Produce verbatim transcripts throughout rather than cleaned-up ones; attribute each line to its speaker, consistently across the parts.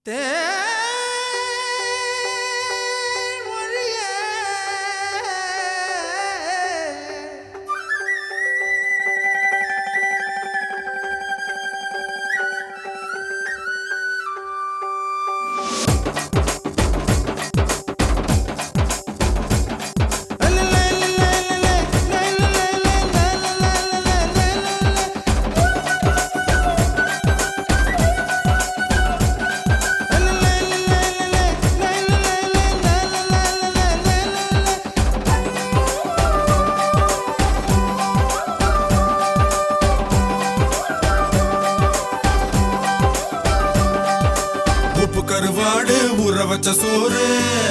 Speaker 1: கருவாடு ஊற வச்ச சோறு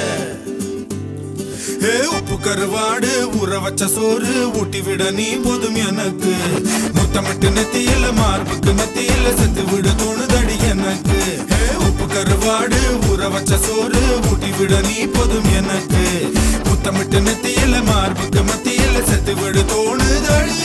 Speaker 1: ஏ உப்பு கருவாடு ஊற வச்ச சோறு ஊட்டி விட நீ போதும் எனக்கு முத்தமிட்டு நெத்தியில மார்புக்கு நெத்தியில செத்து விட தோணுதடி எனக்கு ஏ உப்பு கருவாடு ஊற வச்ச சோறு ஊட்டி விட நீ போதும் எனக்கு முத்தமிட்டு நெத்தியில மார்புக்கு மத்தியில செத்து விட தோணுதடி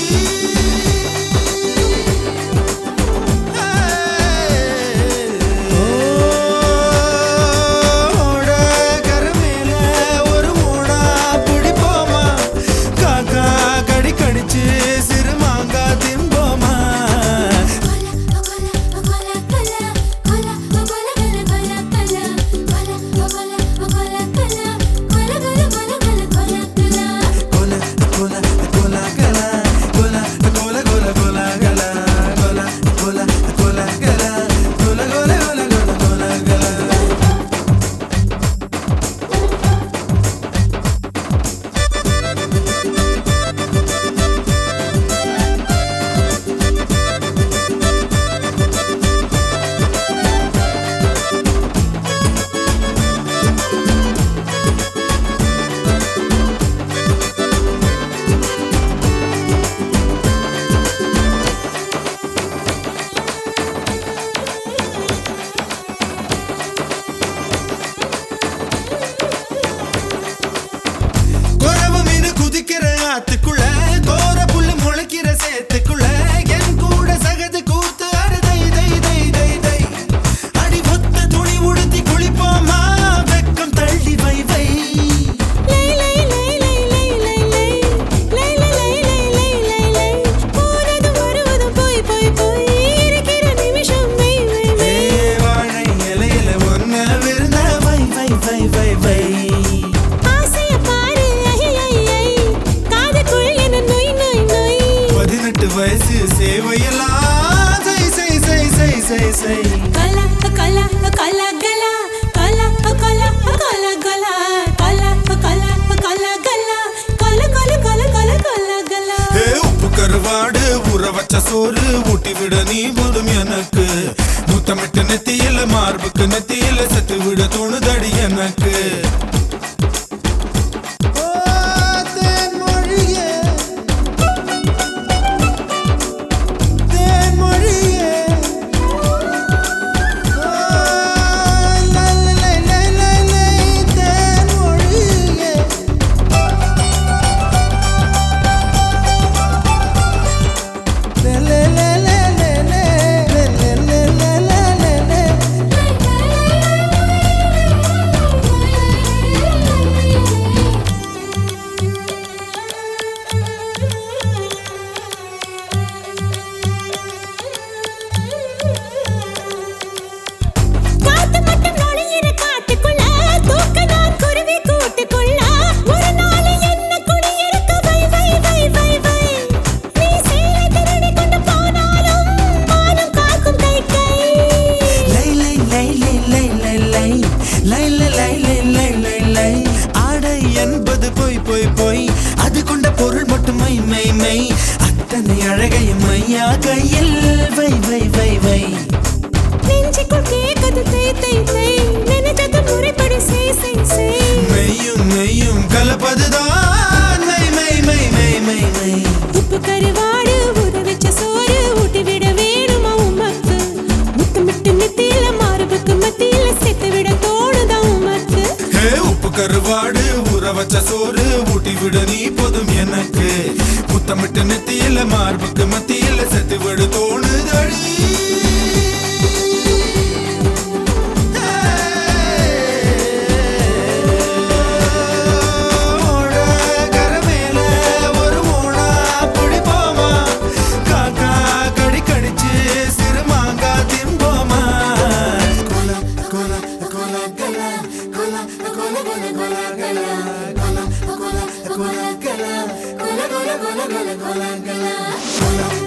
Speaker 1: சோறு ஊட்டி விட நீ போதும் எனக்கு முத்தமிட்டு நெத்தியில மார்புக்கு நெத்தியில செத்து விட தோணுதடி எனக்கு கருவாடு ஊற வச்ச சோறு ஊட்டி விட நீ போதும் எனக்கு முத்தமிட்டு நெத்தியில மார்புக்கு மத்தியில செத்து விட தோணுதடி
Speaker 2: கொல கொல கொல கொல கொல